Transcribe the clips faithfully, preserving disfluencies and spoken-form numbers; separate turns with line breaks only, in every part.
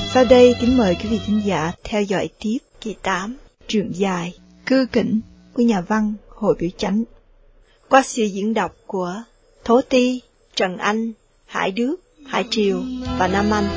Sau đây kính mời quý vị khán giả theo dõi tiếp kỳ tám Truyện dài Cư Kỉnh của nhà văn Hội Biểu Chánh qua sự diễn đọc của Thố Ti, Trần Anh, Hải Đức, Hải Triều và Nam Anh.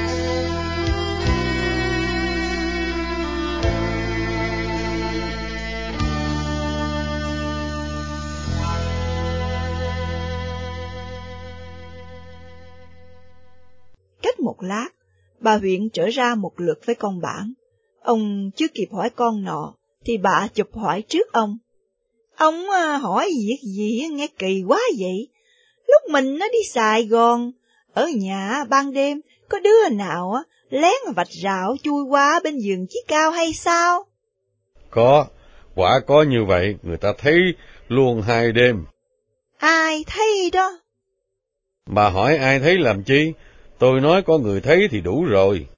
Cách một lát, bà huyện trở ra một lượt với con bản. Ông chưa kịp hỏi con nọ, thì bà chụp hỏi trước ông. Ông hỏi việc gì nghe kỳ quá vậy? Lúc mình nó đi Sài Gòn, ở nhà ban đêm, có đứa nào lén vạch rào chui qua bên giường Chí Cao hay sao?
Có, quả có như vậy, người ta thấy luôn hai đêm.
Ai thấy đó?
Bà hỏi ai thấy làm chi? Tôi nói có người thấy thì đủ rồi.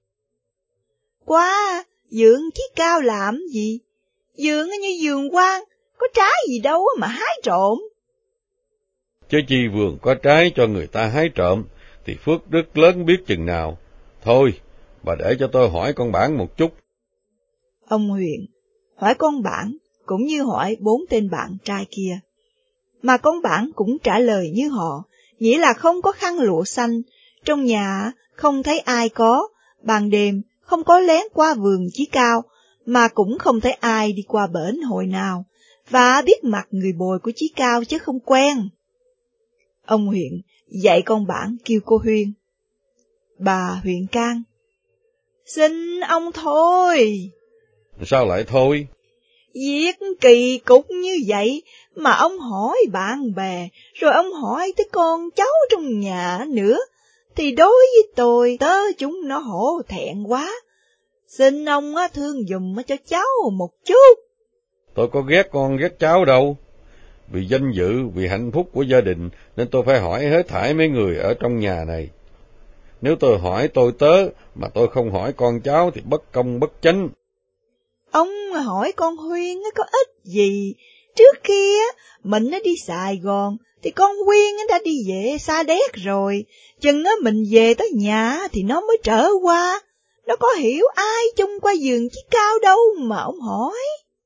Qua giường Chí Cao làm gì? Giường như giường quan, có trái gì đâu mà hái trộm.
Chứ chi vườn có trái cho người ta hái trộm, thì phước đức lớn biết chừng nào. Thôi, bà để cho tôi hỏi con bản một chút.
Ông huyện hỏi con bản cũng như hỏi bốn tên bạn trai kia. Mà con bản cũng trả lời như họ, nghĩa là không có khăn lụa xanh, trong nhà không thấy ai có, ban đêm không có lén qua vườn Chí Cao, mà cũng không thấy ai đi qua bển hồi nào, và biết mặt người bồi của Chí Cao chứ không quen. Ông huyện dạy con bản kêu cô Huyên. Bà huyện can. Xin ông thôi.
Sao lại thôi?
Việc kỳ cục như vậy mà ông hỏi bạn bè, rồi ông hỏi tới con cháu trong nhà nữa, thì đối với tôi tớ chúng nó hổ thẹn quá. Xin ông thương dùm cho cháu một chút.
Tôi có ghét con ghét cháu đâu. Vì danh dự, vì hạnh phúc của gia đình, nên tôi phải hỏi hết thảy mấy người ở trong nhà này. Nếu tôi hỏi tôi tớ, mà tôi không hỏi con cháu thì bất công bất chánh.
Ông hỏi con Huyên có ích gì? Trước kia mình đã đi Sài Gòn, thì con Huyên đã đi về Sa Đéc rồi. Chừng mình về tới nhà thì nó mới trở qua. Nó có hiểu ai chung qua giường Chí Cao đâu mà ông hỏi.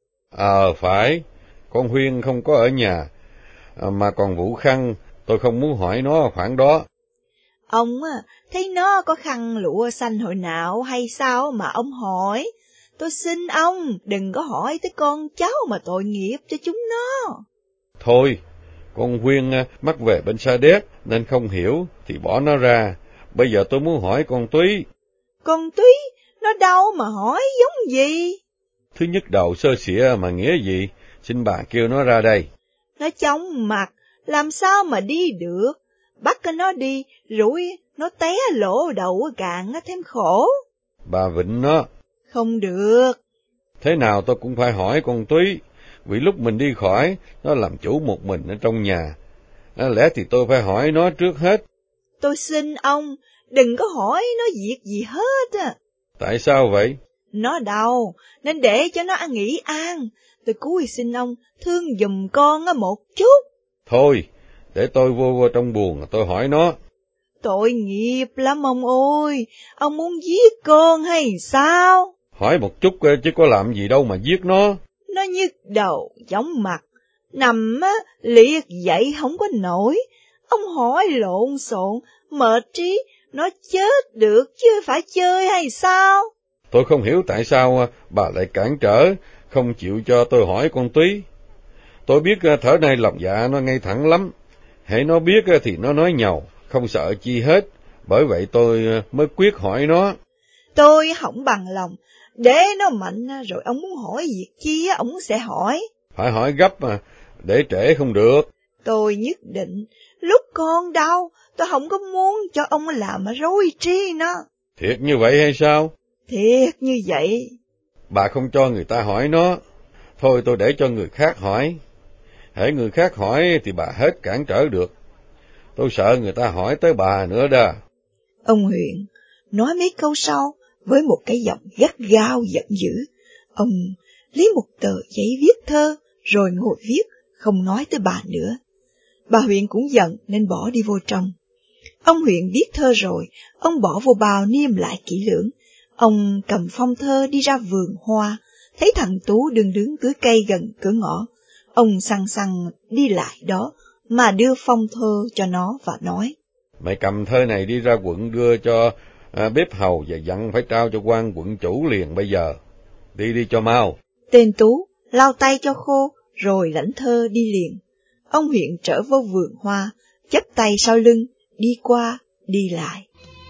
Ờ à, phải, con Huyên không có ở nhà, à, mà còn Vũ Khăn, tôi không muốn hỏi nó khoảng đó.
Ông thấy nó có khăn lụa xanh hồi nào hay sao mà ông hỏi? Tôi xin ông đừng có hỏi tới con cháu mà tội nghiệp cho chúng nó.
Thôi, con Huyên mắc về bên Sa Đéc nên không hiểu thì bỏ nó ra. Bây giờ tôi muốn hỏi con Túy.
Con Túy, nó đâu mà hỏi giống gì?
Thứ nhất đầu sơ xỉa mà nghĩa gì? Xin bà kêu nó ra đây.
Nó chóng mặt, làm sao mà đi được? Bắt nó đi, rủi nó té lỗ đầu càng thêm khổ.
Bà vịnh nó.
Không được.
Thế nào tôi cũng phải hỏi con Túy, vì lúc mình đi khỏi, nó làm chủ một mình ở trong nhà. À, lẽ thì tôi phải hỏi nó trước hết.
Tôi xin ông, đừng có hỏi nó việc gì hết à.
Tại sao vậy?
Nó đau, nên để cho nó nghỉ an. Tôi cúi xin ông, thương giùm con một chút.
Thôi, để tôi vô vô trong buồng, tôi hỏi nó.
Tội nghiệp lắm ông ơi, ông muốn giết con hay sao?
Hỏi một chút chứ có làm gì đâu mà giết nó.
Nó nhức đầu, chóng mặt, nằm á, liệt dậy không có nổi. Ông hỏi lộn xộn, mệt trí, nó chết được chứ phải chơi hay sao?
Tôi không hiểu tại sao bà lại cản trở, không chịu cho tôi hỏi con Túy. Tôi biết thở này lòng dạ nó ngay thẳng lắm. Hễ nó biết thì nó nói nhàu, không sợ chi hết. Bởi vậy tôi mới quyết hỏi nó.
Tôi không bằng lòng, để nó mạnh rồi ông muốn hỏi việc chi ông sẽ hỏi.
Phải hỏi gấp mà, để trễ không được.
Tôi nhất định, lúc con đau, tôi không có muốn cho ông làm rối trí nó.
Thiệt như vậy hay sao?
Thiệt như vậy.
Bà không cho người ta hỏi nó. Thôi tôi để cho người khác hỏi. Hễ người khác hỏi thì bà hết cản trở được. Tôi sợ người ta hỏi tới bà nữa đó.
Ông huyện nói mấy câu sau với một cái giọng gắt gao giận dữ. Ông lấy một tờ giấy viết thơ rồi ngồi viết, không nói tới bà nữa. Bà huyện cũng giận nên bỏ đi vô trong. Ông huyện viết thơ rồi, ông bỏ vô bao niêm lại kỹ lưỡng. Ông cầm phong thơ đi ra vườn hoa, thấy thằng Tú đứng đứng dưới cây gần cửa ngõ. Ông săn săn đi lại đó, mà đưa phong thơ cho nó và nói:
Mày cầm thơ này đi ra quận đưa cho à, bếp hầu và dặn phải trao cho quan quận chủ liền bây giờ. Đi đi cho mau.
Tên Tú lau tay cho khô, rồi lãnh thơ đi liền. Ông huyện trở vô vườn hoa, chắp tay sau lưng, đi qua, đi lại.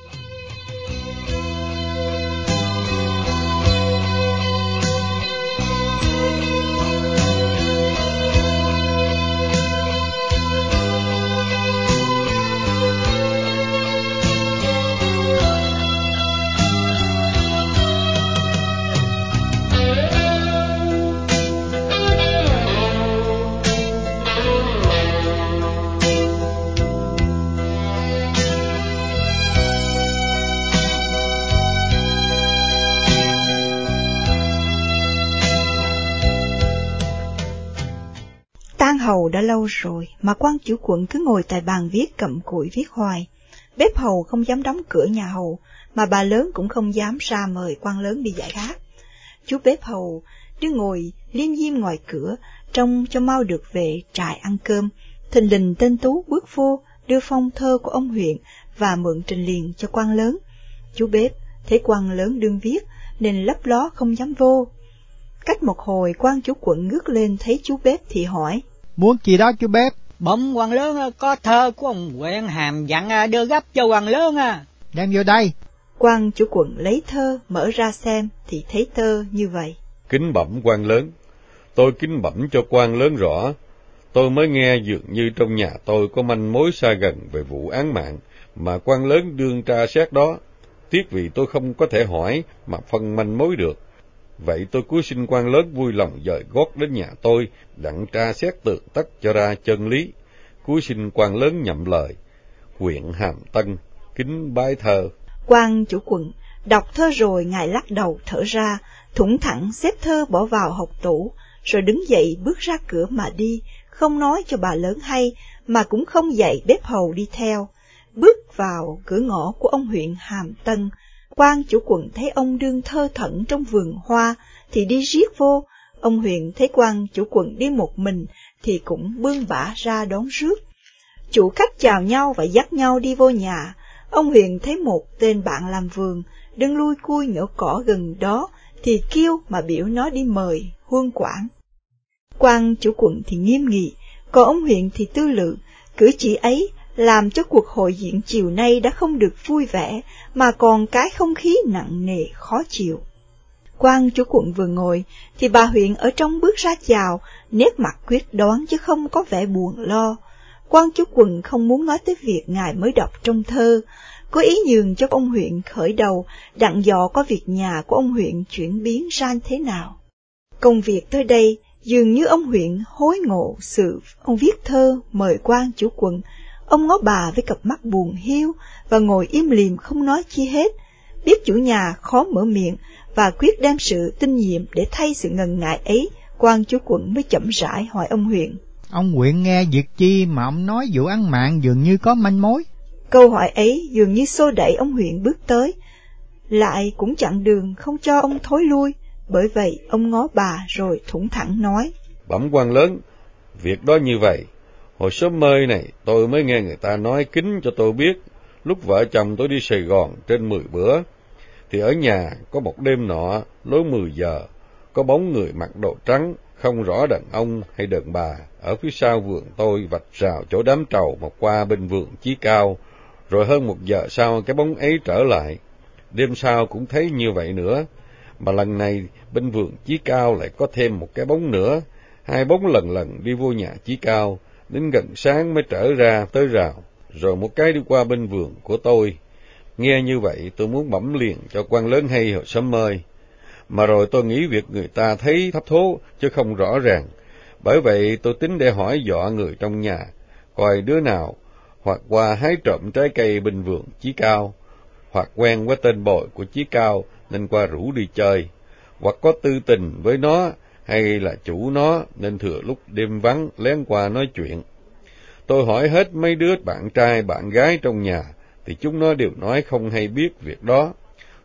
Tan hầu đã lâu rồi mà quan chủ quận cứ ngồi tại bàn viết cặm cụi viết hoài. Bếp hầu không dám đóng cửa nhà hầu, mà bà lớn cũng không dám ra mời quan lớn đi giải khát. Chú bếp hầu đứng ngồi liêm diêm ngoài cửa, trông cho mau được về trại ăn cơm. Thình lình tên Tú bước vô, đưa phong thơ của ông huyện và mượn trình liền cho quan lớn. Chú bếp thấy quan lớn đương viết nên lấp ló không dám vô. Cách một hồi, quan chủ quận ngước lên thấy chú bếp thì hỏi:
Muốn chi đó chú bếp?
Bẩm quan lớn, có thơ của ông huyện hàm dặn đưa gấp cho quan lớn à.
Đem vô đây.
Quan chủ quận lấy thơ mở ra xem thì thấy thơ như vậy:
Kính bẩm quan lớn, tôi kính bẩm cho quan lớn rõ. Tôi mới nghe dường như trong nhà tôi có manh mối xa gần về vụ án mạng mà quan lớn đương tra xét đó. Tiếc vì tôi không có thể hỏi mà phân manh mối được. Vậy tôi cúi xin quan lớn vui lòng dời gót đến nhà tôi, đặng tra xét tường tắt cho ra chân lý. Cúi xin quan lớn nhậm lời. Huyện Hàm Tân, kính bái thơ.
Quan chủ quận đọc thơ rồi ngài lắc đầu thở ra, thủng thẳng xếp thơ bỏ vào hộc tủ, rồi đứng dậy bước ra cửa mà đi, không nói cho bà lớn hay, mà cũng không dạy bếp hầu đi theo. Bước vào cửa ngõ của ông huyện Hàm Tân, quan chủ quận thấy ông đương thơ thẩn trong vườn hoa thì đi riết vô. Ông huyện thấy quan chủ quận đi một mình thì cũng bươn bả ra đón rước. Chủ khách chào nhau và dắt nhau đi vô nhà. Ông huyện thấy một tên bạn làm vườn đứng lui cui nhổ cỏ gần đó thì kêu mà biểu nó đi mời huân quản. Quan chủ quận thì nghiêm nghị, còn ông huyện thì tư lự. Cử chỉ ấy làm cho cuộc hội diễn chiều nay đã không được vui vẻ, mà còn cái không khí nặng nề khó chịu. Quan chủ quận vừa ngồi thì bà huyện ở trong bước ra chào, nét mặt quyết đoán chứ không có vẻ buồn lo. Quan chủ quận không muốn nói tới việc ngài mới đọc trong thơ, có ý nhường cho ông huyện khởi đầu, đặng dò có việc nhà của ông huyện chuyển biến ra thế nào. Công việc tới đây dường như ông huyện hối ngộ sự ông viết thơ mời quan chủ quận. Ông ngó bà với cặp mắt buồn hiu và ngồi im lìm không nói chi hết. Biết chủ nhà khó mở miệng và quyết đem sự tinh nhiệm để thay sự ngần ngại ấy, quan chủ quận mới chậm rãi hỏi ông huyện:
Ông huyện nghe việc chi mà ông nói vụ án mạng dường như có manh mối?
Câu hỏi ấy dường như xô đẩy ông huyện bước tới, lại cũng chặn đường không cho ông thối lui. Bởi vậy ông ngó bà rồi thủng thẳng nói:
Bẩm quan lớn, việc đó như vậy. Hồi sớm mơi này tôi mới nghe người ta nói kín cho tôi biết, lúc vợ chồng tôi đi Sài Gòn trên mười bữa, thì ở nhà có một đêm nọ, lối mười giờ, có bóng người mặc đồ trắng, không rõ đàn ông hay đàn bà, ở phía sau vườn tôi vạch rào chỗ đám trầu mà qua bên vườn Chí Cao, rồi hơn một giờ sau cái bóng ấy trở lại. Đêm sau cũng thấy như vậy nữa, mà lần này bên vườn Chí Cao lại có thêm một cái bóng nữa, hai bóng lần lần đi vô nhà Chí Cao, đến gần sáng mới trở ra tới rào, rồi một cái đi qua bên vườn của tôi. Nghe như vậy tôi muốn bẩm liền cho quan lớn hay hồi sớm mơi, mà rồi tôi nghĩ việc người ta thấy thấp thố chứ không rõ ràng. Bởi vậy tôi tính để hỏi dọ người trong nhà, coi đứa nào hoặc qua hái trộm trái cây bên vườn Chí Cao, hoặc quen với tên bồi của Chí Cao nên qua rủ đi chơi, hoặc có tư tình với nó, hay là chủ nó nên thừa lúc đêm vắng lén qua nói chuyện. Tôi hỏi hết mấy đứa bạn trai bạn gái trong nhà thì chúng nó đều nói không hay biết việc đó.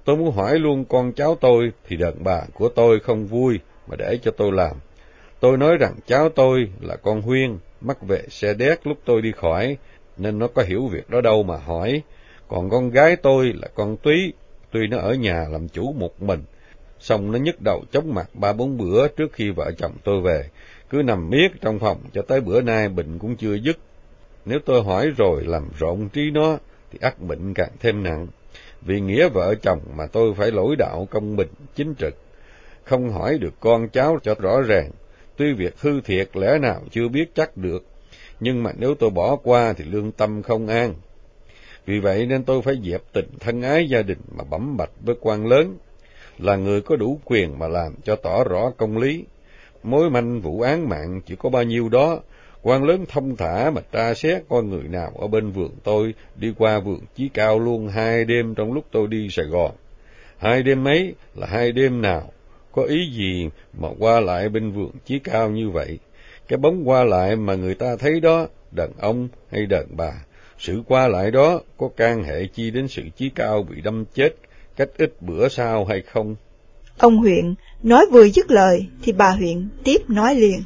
Tôi muốn hỏi luôn con cháu tôi thì đàn bà của tôi không vui mà để cho tôi làm. Tôi nói rằng cháu tôi là con Huyên, mắc về xe đét lúc tôi đi khỏi, nên nó có hiểu việc đó đâu mà hỏi. Còn con gái tôi là con Túy, tuy nó ở nhà làm chủ một mình, xong nó nhức đầu chóng mặt ba bốn bữa trước khi vợ chồng tôi về, cứ nằm miết trong phòng cho tới bữa nay bệnh cũng chưa dứt. Nếu tôi hỏi rồi làm rộn trí nó, thì ắt bệnh càng thêm nặng. Vì nghĩa vợ chồng mà tôi phải lỗi đạo công bình, chính trực, không hỏi được con cháu cho rõ ràng. Tuy việc hư thiệt lẽ nào chưa biết chắc được, nhưng mà nếu tôi bỏ qua thì lương tâm không an. Vì vậy nên tôi phải dẹp tình thân ái gia đình mà bẩm bạch với quan lớn, là người có đủ quyền mà làm cho tỏ rõ công lý. Mối manh vụ án mạng chỉ có bao nhiêu đó, quan lớn thông thả mà tra xét coi người nào ở bên vườn tôi đi qua vườn Chí Cao luôn hai đêm trong lúc tôi đi Sài Gòn. Hai đêm ấy là hai đêm nào, có ý gì mà qua lại bên vườn Chí Cao như vậy? Cái bóng qua lại mà người ta thấy đó, đàn ông hay đàn bà, sự qua lại đó có can hệ chi đến sự Chí Cao bị đâm chết cách ít bữa sau hay không?
Ông huyện nói vừa dứt lời thì bà huyện tiếp nói liền.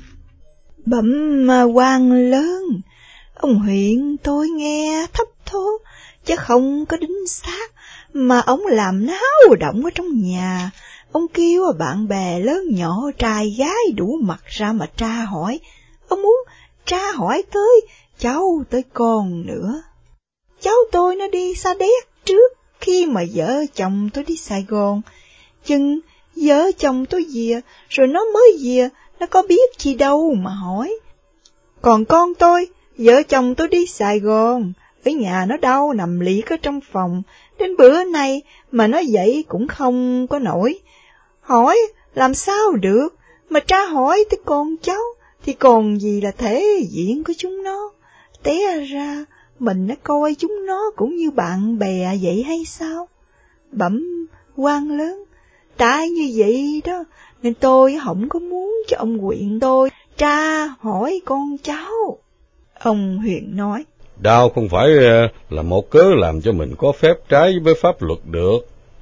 Bẩm quan lớn, ông huyện tôi nghe thấp thố, chứ không có đính xác, mà ông làm náo động ở trong nhà. Ông kêu bạn bè lớn nhỏ trai gái đủ mặt ra mà tra hỏi. Ông muốn tra hỏi tới cháu tới con nữa. Cháu tôi nó đi Sa Đéc trước khi mà vợ chồng tôi đi Sài Gòn. Chừng vợ chồng tôi về, rồi nó mới về, nó có biết chi đâu mà hỏi. Còn con tôi, vợ chồng tôi đi Sài Gòn, ở nhà nó đau nằm liệt ở trong phòng, đến bữa nay mà nó dậy cũng không có nổi. Hỏi làm sao được, mà tra hỏi tới con cháu, thì còn gì là thể diện của chúng nó. Té ra mình nó coi chúng nó cũng như bạn bè vậy hay sao? Bẩm quan lớn, tại như vậy đó, nên tôi không có muốn cho ông huyện tôi tra hỏi con cháu. Ông huyện nói,
Đau không phải là một cớ làm cho mình có phép trái với pháp luật được.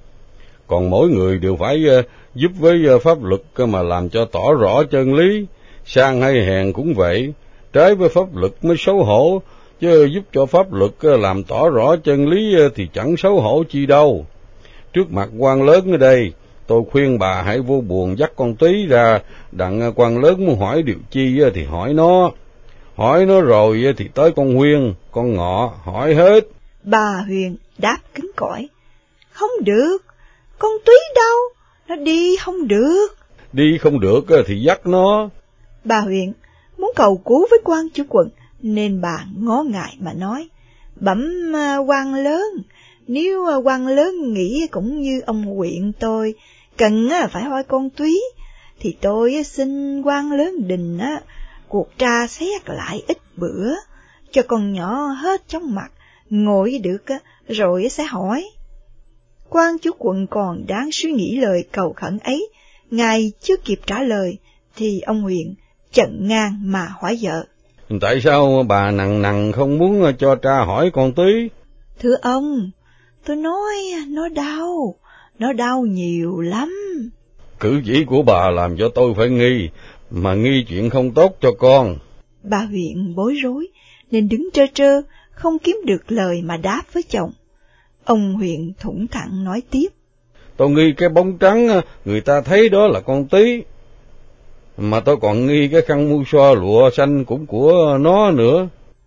Còn mỗi người đều phải giúp với pháp luật mà làm cho tỏ rõ chân lý, sang hay hèn cũng vậy, trái với pháp luật mới xấu hổ, chứ giúp cho pháp luật làm tỏ rõ chân lý thì chẳng xấu hổ chi đâu. Trước mặt quan lớn ở đây, tôi khuyên bà hãy vô buồn dắt con Túy ra, đặng quan lớn muốn hỏi điều chi thì hỏi nó. Hỏi nó rồi thì tới con Huyên, con Ngọ, hỏi hết.
Bà Huyền đáp cứng cỏi, không được, con Túy đâu, nó đi không được.
Đi không được thì dắt nó.
Bà Huyền muốn cầu cứu với quan chủ quận, nên bà ngó ngại mà nói, bẩm quan lớn, nếu quan lớn nghĩ cũng như ông huyện tôi, cần phải hỏi con Túy, thì tôi xin quan lớn đình cuộc tra xét lại ít bữa, cho con nhỏ hết chóng mặt, ngồi được rồi sẽ hỏi. Quan chủ quận còn đáng suy nghĩ lời cầu khẩn ấy, ngài chưa kịp trả lời, thì ông huyện chận ngang mà hỏi vợ.
Tại sao bà nằng nằng không muốn cho tra hỏi con Túy?
Thưa ông, tôi nói nó đau, nó đau nhiều lắm.
Cử chỉ của bà làm cho tôi phải nghi, mà nghi chuyện không tốt cho con.
Bà huyện bối rối, nên đứng trơ trơ, không kiếm được lời mà đáp với chồng. Ông huyện thủng thẳng nói tiếp.
Tôi nghi cái bóng trắng người ta thấy đó là con Túy, mà tôi còn nghi cái khăn mu xoa lụa xanh cũng của nó nữa.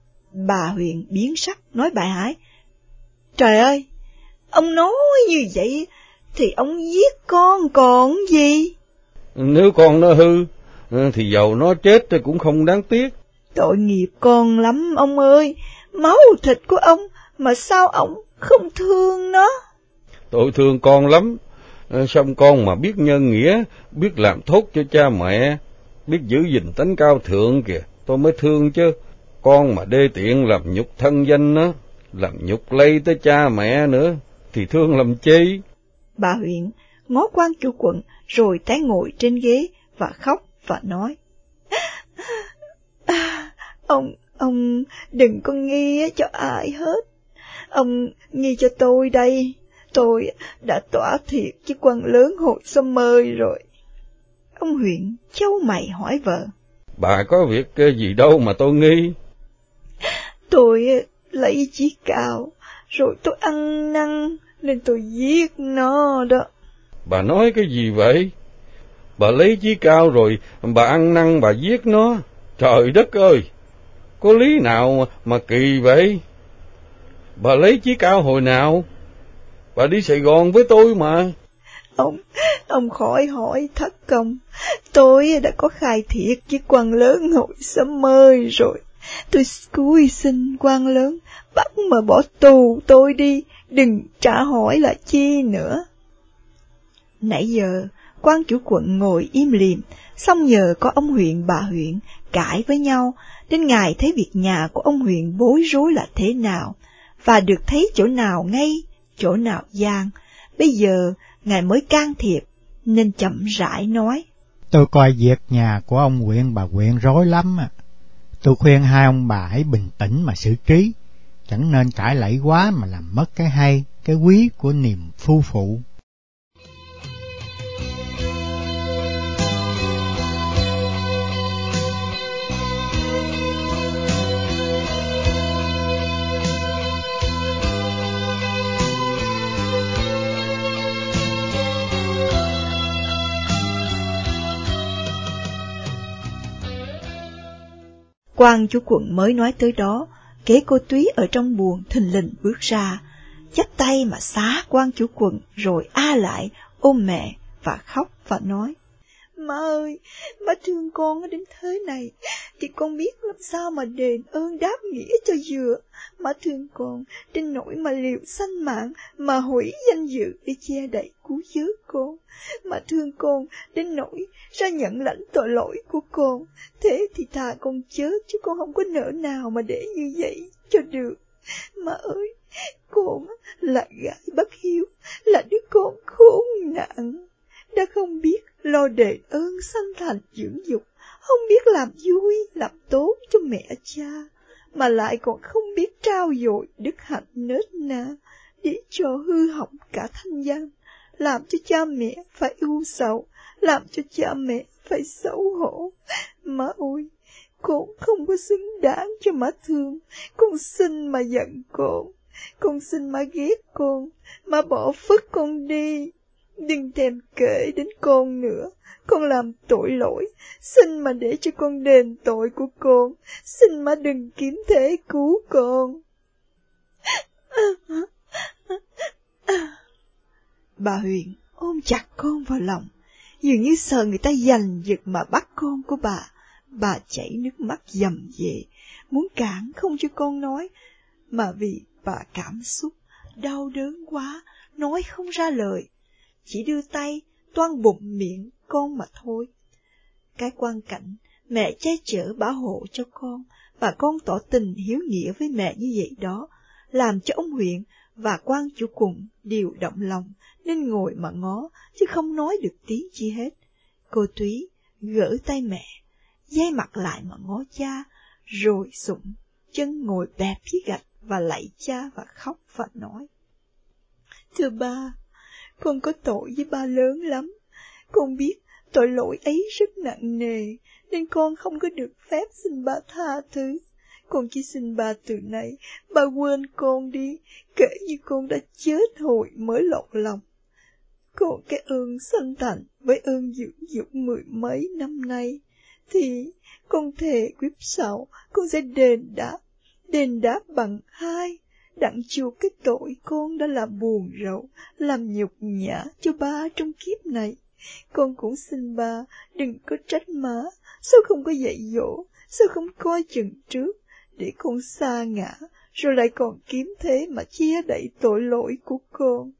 Bà huyện biến sắc, nói bại hãi. Trời ơi, ông nói như vậy thì ông giết con còn gì?
Nếu con nó hư thì dầu nó chết cũng không đáng tiếc.
Tội nghiệp con lắm ông ơi, máu thịt của ông mà sao ông không thương nó?
Tôi thương con lắm, xong con mà biết nhân nghĩa, biết làm tốt cho cha mẹ, biết giữ gìn tánh cao thượng kìa, tôi mới thương chứ. Con mà đê tiện làm nhục thân danh nó, làm nhục lây tới cha mẹ nữa, thì thương làm chi?
Bà huyện ngó quan chủ quận rồi té ngồi trên ghế và khóc và nói. À, ông, ông đừng có nghi cho ai hết. Ông nghi cho tôi đây. Tôi đã tỏa thiệt với quan lớn hồi xóm mới rồi. Ông huyện chau mày hỏi vợ.
Bà có việc gì đâu mà tôi nghi.
Tôi lấy chí cao, rồi tôi ăn năn, nên tôi giết nó đó.
Bà nói cái gì vậy? Bà lấy chí cao rồi, bà ăn năn bà giết nó. Trời đất ơi! Có lý nào mà, mà kỳ vậy? Bà lấy chí cao hồi nào? Bà đi Sài Gòn với tôi mà.
Ông, ông khỏi hỏi thất công. Tôi đã có khai thiệt với quan lớn hồi xóm mới rồi. Tôi cúi xin quan lớn bắt mà bỏ tù tôi đi, đừng trả hỏi là chi nữa. Nãy giờ, quan chủ quận ngồi im lìm, xong nhờ có ông huyện bà huyện cãi với nhau, nên ngài thấy việc nhà của ông huyện bối rối là thế nào, và được thấy chỗ nào ngay, chỗ nào gian. Bây giờ, ngài mới can thiệp, nên chậm rãi nói.
Tôi coi việc nhà của ông huyện bà huyện rối lắm à. Tôi khuyên hai ông bà hãy bình tĩnh mà xử trí, chẳng nên cãi lẫy quá mà làm mất cái hay, cái quý của niềm phu phụ.
Quan chủ quận mới nói tới đó, kế cô Túy ở trong buồng thình lình bước ra, chắp tay mà xá quan chủ quận, rồi a lại ôm mẹ và khóc và nói: Má ơi, má thương con đến thế này, thì con biết làm sao mà đền ơn đáp nghĩa cho vừa. Má thương con đến nỗi mà liều sanh mạng, mà hủy danh dự để che đậy cứu vớt con. Má thương con đến nỗi ra nhận lãnh tội lỗi của con. Thế thì thà con chết, chứ con không có nỡ nào mà để như vậy cho được. Má ơi, con là gái bất hiếu, là đứa con khốn nạn, đã không biết lo đền ơn sanh thành dưỡng dục, không biết làm vui, làm tốt cho mẹ cha, mà lại còn không biết trao dồi đức hạnh nết na, để cho hư hỏng cả thanh danh, làm cho cha mẹ phải ưu sầu, làm cho cha mẹ phải xấu hổ. Má ơi, con không có xứng đáng cho má thương, con xin mà giận con, con xin má ghét con, má bỏ phước con đi. Đừng thèm kể đến con nữa, con làm tội lỗi, xin mà để cho con đền tội của con, xin má đừng kiếm thế cứu con. Bà Huyền ôm chặt con vào lòng, dường như sợ người ta giành giật mà bắt con của bà. Bà chảy nước mắt dầm về, muốn cản không cho con nói, mà vì bà cảm xúc, đau đớn quá, nói không ra lời, chỉ đưa tay toan bụng miệng con mà thôi. Cái quan cảnh mẹ che chở bảo hộ cho con, và con tỏ tình hiếu nghĩa với mẹ như vậy đó, làm cho ông huyện và quan chủ quận đều động lòng, nên ngồi mà ngó, chứ không nói được tiếng chi hết. Cô Túy gỡ tay mẹ, dây mặt lại mà ngó cha, rồi sụng chân ngồi bẹp dưới gạch và lạy cha và khóc và nói: Thưa ba, con có tội với ba lớn lắm. Con biết tội lỗi ấy rất nặng nề, nên con không có được phép xin ba tha thứ. Con chỉ xin ba từ nay, ba quên con đi, kể như con đã chết hồi mới lọt lòng. Còn cái ơn sanh thành với ơn dưỡng dục mười mấy năm nay, thì con thề kiếp sau con sẽ đền đáp, đền đáp bằng hai, đặng chuộc cái tội con đã làm buồn rầu, làm nhục nhã cho ba trong kiếp này. Con cũng xin ba đừng có trách má, sao không có dạy dỗ, sao không coi chừng trước, để con sa ngã, rồi lại còn kiếm thế mà che đậy tội lỗi của con.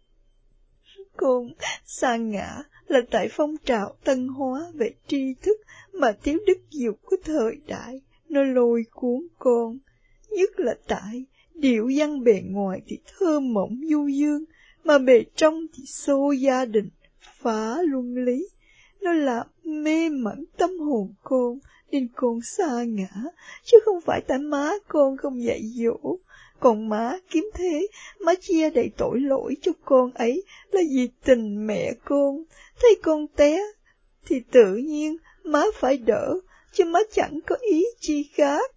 Con sa ngã là tại phong trào tân hóa về tri thức mà thiếu đức dục của thời đại, nó lôi cuốn con, nhất là tại điệu văn bề ngoài thì thơm mộng du dương, mà bề trong thì xô gia đình, phá luân lý. Nó làm mê mẩn tâm hồn con, nên con sa ngã, chứ không phải tại má con không dạy dỗ. Còn má kiếm thế, má chia đầy tội lỗi cho con ấy là vì tình mẹ con. Thấy con té thì tự nhiên má phải đỡ, chứ má chẳng có ý chi khác.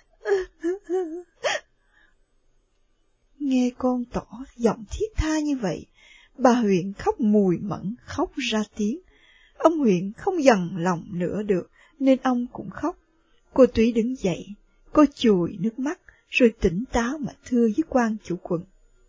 Nghe con tỏ giọng thiết tha như vậy, bà Huyền khóc mùi mẫn, khóc ra tiếng. Ông Huyền không dằn lòng nữa được, nên ông cũng khóc. Cô Túy đứng dậy, cô chùi nước mắt, rồi tỉnh táo mà thưa với quan chủ quận.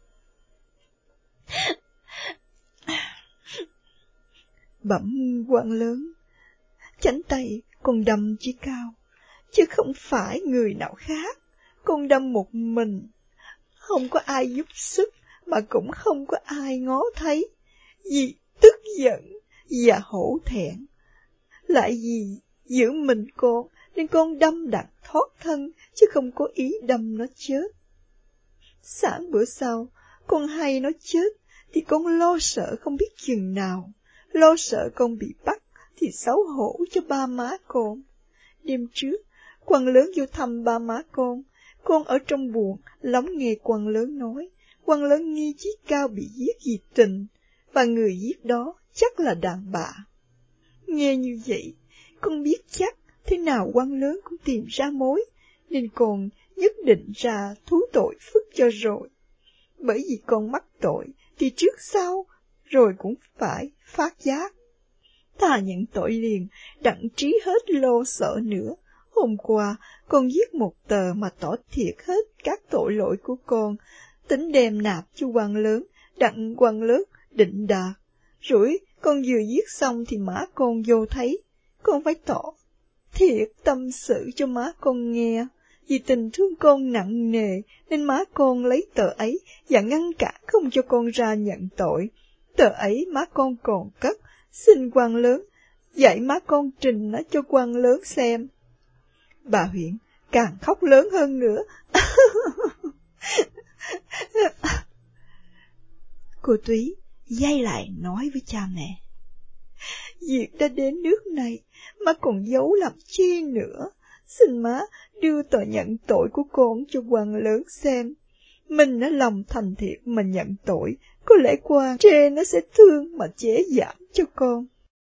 Bẩm quan lớn, chánh tay con đâm Chí Cao, chứ không phải người nào khác. Con đâm một mình, không có ai giúp sức, mà cũng không có ai ngó thấy. Vì tức giận và hổ thẹn, lại vì giữ mình con, nên con đâm đặng thoát thân, chứ không có ý đâm nó chết. Sáng bữa sau, con hay nó chết, thì con lo sợ không biết chừng nào. Lo sợ con bị bắt, thì xấu hổ cho ba má con. Đêm trước, quan lớn vô thăm ba má con. Con ở trong buồng, lắng nghe quan lớn nói. Quan lớn nghi Chí Cao bị giết vì tình, và người giết đó chắc là đàn bà. Nghe như vậy, con biết chắc thế nào quan lớn cũng tìm ra mối, nên con nhất định ra thú tội phức cho rồi. Bởi vì con mắc tội, thì trước sau, rồi cũng phải phát giác. Ta nhận tội liền, đặng trí hết lo sợ nữa. Hôm qua, con viết một tờ mà tỏ thiệt hết các tội lỗi của con, tính đem nạp cho quan lớn, đặng quan lớn định đạt. Rồi con vừa viết xong thì má con vô thấy, con phải tỏ thiệt tâm sự cho má con nghe. Vì tình thương con nặng nề, nên má con lấy tờ ấy và ngăn cản không cho con ra nhận tội. Tờ ấy má con còn cất, xin quan lớn dạy má con trình nó cho quan lớn xem. Bà Huyện càng khóc lớn hơn nữa. Cô Túy dây lại nói với cha mẹ. Việc đã đến nước này, má còn giấu làm chi nữa. Xin má đưa tờ nhận tội của con cho quan lớn xem. Mình đã lòng thành thiện mà nhận tội, có lẽ quan trên nó sẽ thương mà chế giảm cho con.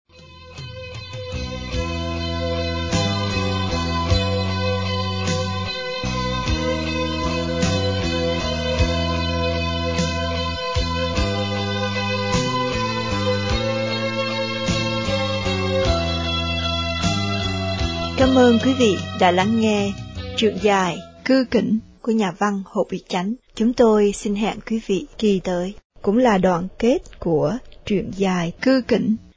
Cảm ơn quý vị đã lắng nghe truyện dài Cư Kỉnh của nhà văn Hồ Bị Chánh. Chúng tôi xin hẹn quý vị kỳ tới, cũng là đoạn kết của truyện dài Cư Kỉnh.